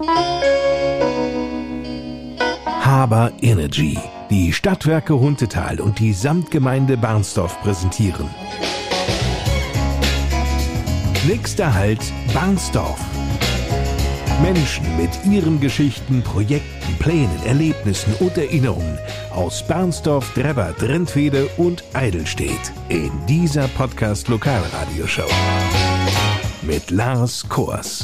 Haber Energy, die Stadtwerke Huntetal und die Samtgemeinde Barnsdorf präsentieren. Nächster Halt Barnsdorf. Menschen mit ihren Geschichten, Projekten, Plänen, Erlebnissen und Erinnerungen aus Barnsdorf, Drebbert, Rentwede und Eidelstedt in dieser Podcast-Lokalradioshow mit Lars Kors.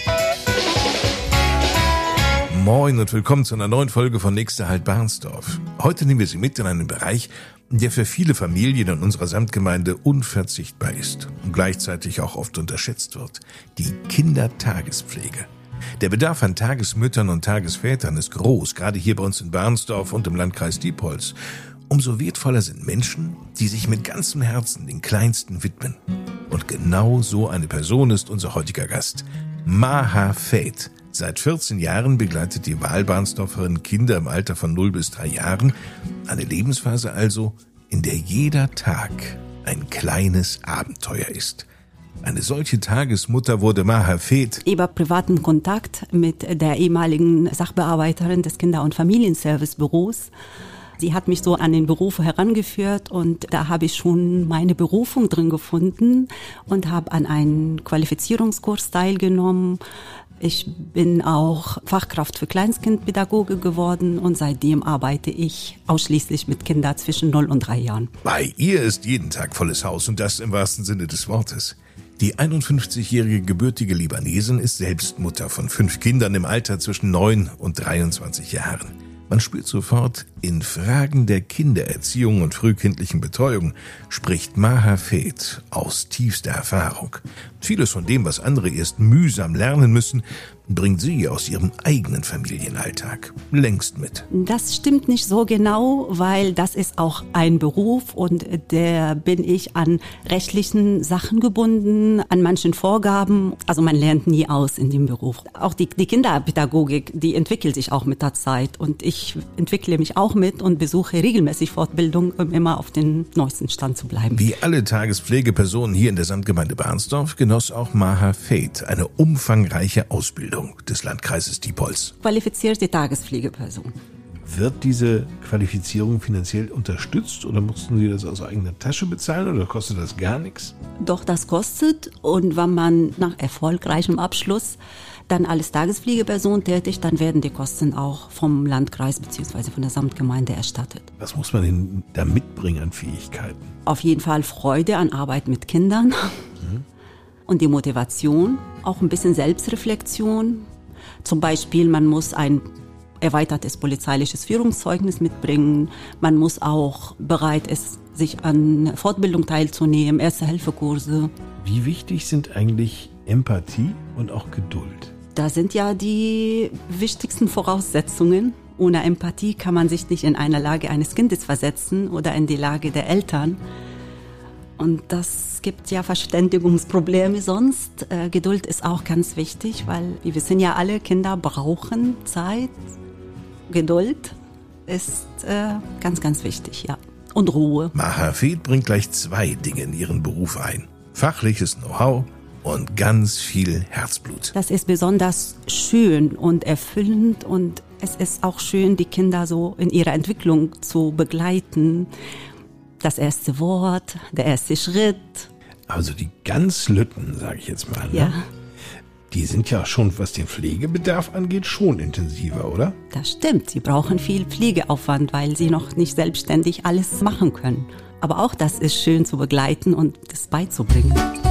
Moin und willkommen zu einer neuen Folge von Nächster Halt Barnsdorf. Heute nehmen wir Sie mit in einen Bereich, der für viele Familien in unserer Samtgemeinde unverzichtbar ist und gleichzeitig auch oft unterschätzt wird: die Kindertagespflege. Der Bedarf an Tagesmüttern und Tagesvätern ist groß, gerade hier bei uns in Barnsdorf und im Landkreis Diepholz. Umso wertvoller sind Menschen, die sich mit ganzem Herzen den Kleinsten widmen. Und genau so eine Person ist unser heutiger Gast, Maha Fate. Seit 14 Jahren begleitet die Wahlbarnsdorferin Kinder im Alter von 0 bis 3 Jahren. Eine Lebensphase also, in der jeder Tag ein kleines Abenteuer ist. Eine solche Tagesmutter wurde Maha Fate über privaten Kontakt mit der ehemaligen Sachbearbeiterin des Kinder- und Familienservicebüros. Sie hat mich so an den Beruf herangeführt und da habe ich schon meine Berufung drin gefunden und habe an einem Qualifizierungskurs teilgenommen. Ich bin auch Fachkraft für Kleinstkindpädagoge geworden und seitdem arbeite ich ausschließlich mit Kindern zwischen 0 und 3 Jahren. Bei ihr ist jeden Tag volles Haus und das im wahrsten Sinne des Wortes. Die 51-jährige gebürtige Libanesin ist selbst Mutter von 5 Kindern im Alter zwischen 9 und 23 Jahren. Man spürt sofort, in Fragen der Kindererziehung und frühkindlichen Betreuung spricht Maha Fate aus tiefster Erfahrung. Vieles von dem, was andere erst mühsam lernen müssen, bringt sie aus ihrem eigenen Familienalltag längst mit. Das stimmt nicht so genau, weil das ist auch ein Beruf und der bin ich an rechtlichen Sachen gebunden, an manchen Vorgaben. Also man lernt nie aus in dem Beruf. Auch die Kinderpädagogik, die entwickelt sich auch mit der Zeit und ich entwickle mich auch mit und besuche regelmäßig Fortbildung, um immer auf den neuesten Stand zu bleiben. Wie alle Tagespflegepersonen hier in der Samtgemeinde Barnsdorf genoss auch Maha Fate eine umfangreiche Ausbildung des Landkreises Diepholz. Qualifizierte Tagespflegeperson. Wird diese Qualifizierung finanziell unterstützt oder mussten Sie das aus eigener Tasche bezahlen oder kostet das gar nichts? Doch, das kostet und wenn man nach erfolgreichem Abschluss dann als Tagespflegeperson tätig, dann werden die Kosten auch vom Landkreis bzw. von der Samtgemeinde erstattet. Was muss man denn da mitbringen an Fähigkeiten? Auf jeden Fall Freude an Arbeit mit Kindern und die Motivation, auch ein bisschen Selbstreflexion. Zum Beispiel, man muss ein erweitertes polizeiliches Führungszeugnis mitbringen. Man muss auch bereit sein, sich an Fortbildung teilzunehmen, Erste-Hilfe-Kurse. Wie wichtig sind eigentlich Empathie und auch Geduld? Das sind ja die wichtigsten Voraussetzungen. Ohne Empathie kann man sich nicht in eine Lage eines Kindes versetzen oder in die Lage der Eltern. Und das gibt ja Verständigungsprobleme sonst. Geduld ist auch ganz wichtig, weil wir wissen ja alle, Kinder brauchen Zeit. Geduld ist ganz, ganz wichtig, ja. Und Ruhe. Maha Fate bringt gleich 2 Dinge in ihren Beruf ein: fachliches Know-how und ganz viel Herzblut. Das ist besonders schön und erfüllend und es ist auch schön, die Kinder so in ihrer Entwicklung zu begleiten. Das erste Wort, der erste Schritt. Also die ganz Lütten, sage ich jetzt mal, ne? Ja. Die sind ja schon, was den Pflegebedarf angeht, schon intensiver, oder? Das stimmt, sie brauchen viel Pflegeaufwand, weil sie noch nicht selbstständig alles machen können. Aber auch das ist schön zu begleiten und das beizubringen.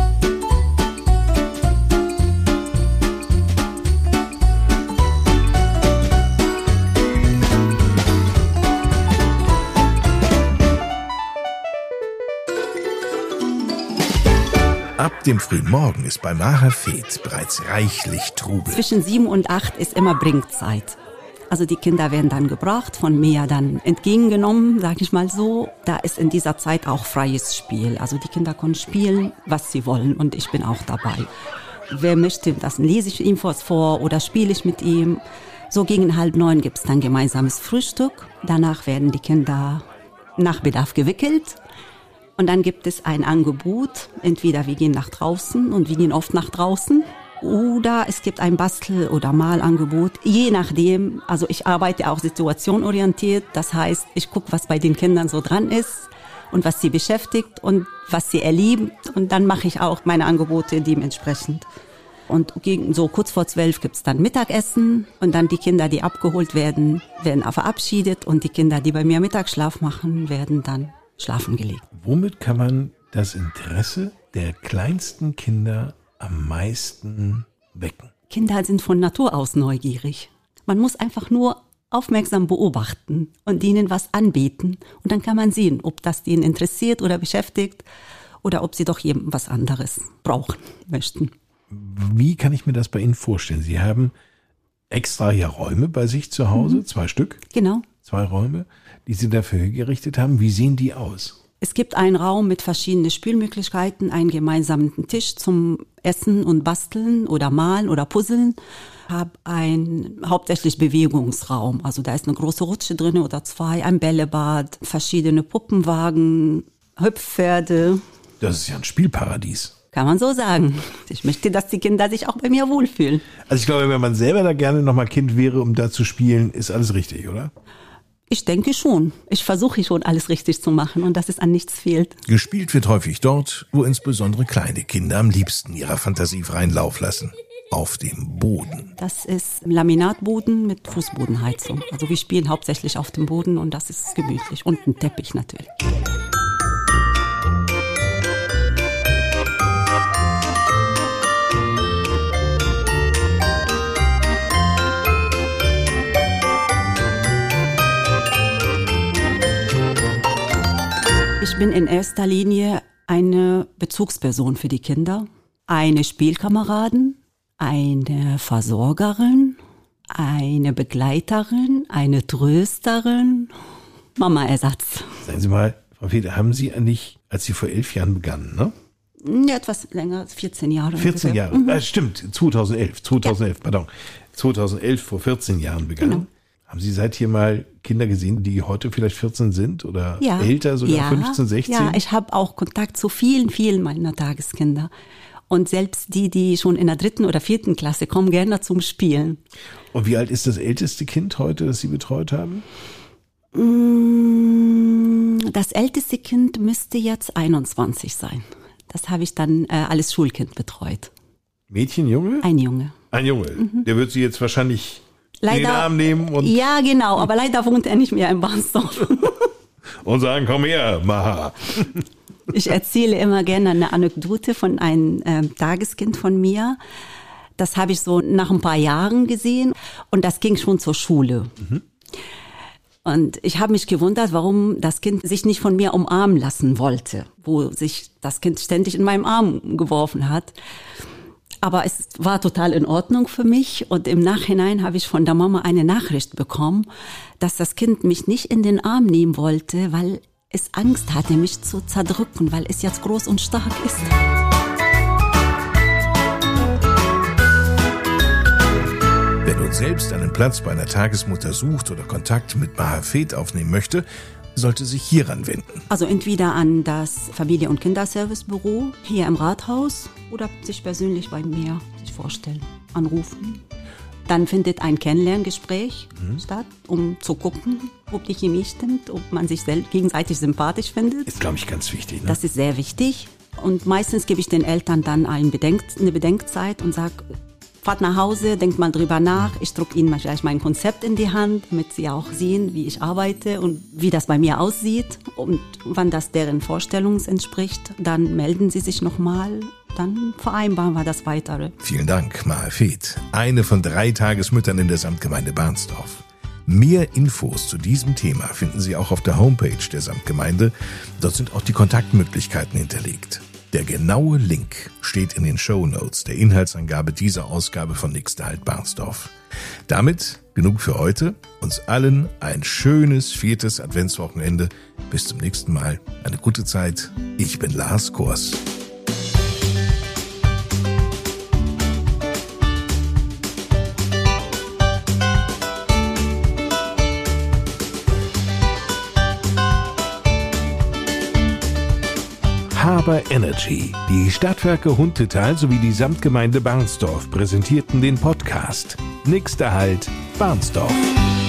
Ab dem frühen Morgen ist bei Maha Fate bereits reichlich Trubel. Zwischen 7 und 8 ist immer Bringzeit. Also die Kinder werden dann gebracht, von mir dann entgegengenommen, sage ich mal so. Da ist in dieser Zeit auch freies Spiel. Also die Kinder können spielen, was sie wollen und ich bin auch dabei. Wer möchte, das lese ich ihm was vor oder spiele ich mit ihm. So gegen 8:30 gibt es dann gemeinsames Frühstück. Danach werden die Kinder nach Bedarf gewickelt. Und dann gibt es ein Angebot, entweder wir gehen nach draußen und wir gehen oft nach draußen Oder es gibt ein Bastel- oder Malangebot, je nachdem. Also ich arbeite auch situationorientiert. Das heißt, ich gucke, was bei den Kindern so dran ist und was sie beschäftigt und was sie erleben. Und dann mache ich auch meine Angebote dementsprechend. Und gegen so kurz vor 12 gibt's dann Mittagessen und dann die Kinder, die abgeholt werden, werden verabschiedet und die Kinder, die bei mir Mittagsschlaf machen, werden dann schlafen gelegt. Womit kann man das Interesse der kleinsten Kinder am meisten wecken? Kinder sind von Natur aus neugierig. Man muss einfach nur aufmerksam beobachten und ihnen was anbieten. Und dann kann man sehen, ob das ihnen interessiert oder beschäftigt oder ob sie doch was anderes brauchen möchten. Wie kann ich mir das bei Ihnen vorstellen? Sie haben extra ja Räume bei sich zu Hause, 2 Stück? Genau. 2 Räume, die Sie dafür hergerichtet haben. Wie sehen die aus? Es gibt einen Raum mit verschiedenen Spielmöglichkeiten, einen gemeinsamen Tisch zum Essen und Basteln oder Malen oder Puzzeln. Ich habe einen hauptsächlich Bewegungsraum. Also da ist eine große Rutsche drin oder 2, ein Bällebad, verschiedene Puppenwagen, Hüpfpferde. Das ist ja ein Spielparadies. Kann man so sagen. Ich möchte, dass die Kinder sich auch bei mir wohlfühlen. Also ich glaube, wenn man selber da gerne nochmal Kind wäre, um da zu spielen, ist alles richtig, oder? Ich denke schon. Ich versuche schon, alles richtig zu machen und dass es an nichts fehlt. Gespielt wird häufig dort, wo insbesondere kleine Kinder am liebsten ihrer Fantasie freien Lauf lassen. Auf dem Boden. Das ist Laminatboden mit Fußbodenheizung. Also wir spielen hauptsächlich auf dem Boden und das ist gemütlich. Und ein Teppich natürlich. Ich bin in erster Linie eine Bezugsperson für die Kinder, eine Spielkameradin, eine Versorgerin, eine Begleiterin, eine Trösterin, Mama-Ersatz. Sagen Sie mal, Frau Feder, haben Sie eigentlich, als Sie vor 11 Jahren begannen, ne? Ja, etwas länger, 14 Jahre. 14 ungefähr. Jahre, stimmt, 2011, pardon. 2011, vor 14 Jahren begannen. Genau. Haben Sie seither mal Kinder gesehen, die heute vielleicht 14 sind oder älter, sogar 15, 16? Ja, ich habe auch Kontakt zu vielen meiner Tageskinder. Und selbst die schon in der 3. oder 4. Klasse kommen gerne zum Spielen. Und wie alt ist das älteste Kind heute, das Sie betreut haben? Das älteste Kind müsste jetzt 21 sein. Das habe ich dann als Schulkind betreut. Mädchen, Junge? Ein Junge. Ein Junge. Der wird Sie jetzt wahrscheinlich in den Arm nehmen und ja, genau, aber leider wohnt er nicht mehr in Bahnsdorf. und sagen, komm her, Maha. Ich erzähle immer gerne eine Anekdote von einem Tageskind von mir. Das habe ich so nach ein paar Jahren gesehen und das ging schon zur Schule. Und ich habe mich gewundert, warum das Kind sich nicht von mir umarmen lassen wollte, wo sich das Kind ständig in meinem Arm geworfen hat. Aber es war total in Ordnung für mich und im Nachhinein habe ich von der Mama eine Nachricht bekommen, dass das Kind mich nicht in den Arm nehmen wollte, weil es Angst hatte, mich zu zerdrücken, weil es jetzt groß und stark ist. Wer nun selbst einen Platz bei einer Tagesmutter sucht oder Kontakt mit Maha Feth aufnehmen möchte, sollte sich hieran wenden. Also entweder an das Familie- und Kinderservicebüro hier im Rathaus oder sich persönlich bei mir vorstellen, anrufen. Dann findet ein Kennenlerngespräch statt, um zu gucken, ob die Chemie stimmt, ob man sich gegenseitig sympathisch findet. Ist, glaube ich, ganz wichtig. Ne? Das ist sehr wichtig. Und meistens gebe ich den Eltern dann eine Bedenkzeit und sage, fahrt nach Hause, denkt mal drüber nach. Ich drücke Ihnen vielleicht mein Konzept in die Hand, damit Sie auch sehen, wie ich arbeite und wie das bei mir aussieht. Und wann das deren Vorstellung entspricht, dann melden Sie sich nochmal. Dann vereinbaren wir das Weitere. Vielen Dank, Maha Feth, eine von 3 Tagesmüttern in der Samtgemeinde Bahnsdorf. Mehr Infos zu diesem Thema finden Sie auch auf der Homepage der Samtgemeinde. Dort sind auch die Kontaktmöglichkeiten hinterlegt. Der genaue Link steht in den Shownotes der Inhaltsangabe dieser Ausgabe von Nächster Halt Bahnsdorf. Damit genug für heute. Uns allen ein schönes 4. Adventswochenende. Bis zum nächsten Mal. Eine gute Zeit. Ich bin Lars Kors. Barber Energy, die Stadtwerke Huntetal sowie die Samtgemeinde Barnsdorf präsentierten den Podcast Nixter Halt Barnsdorf.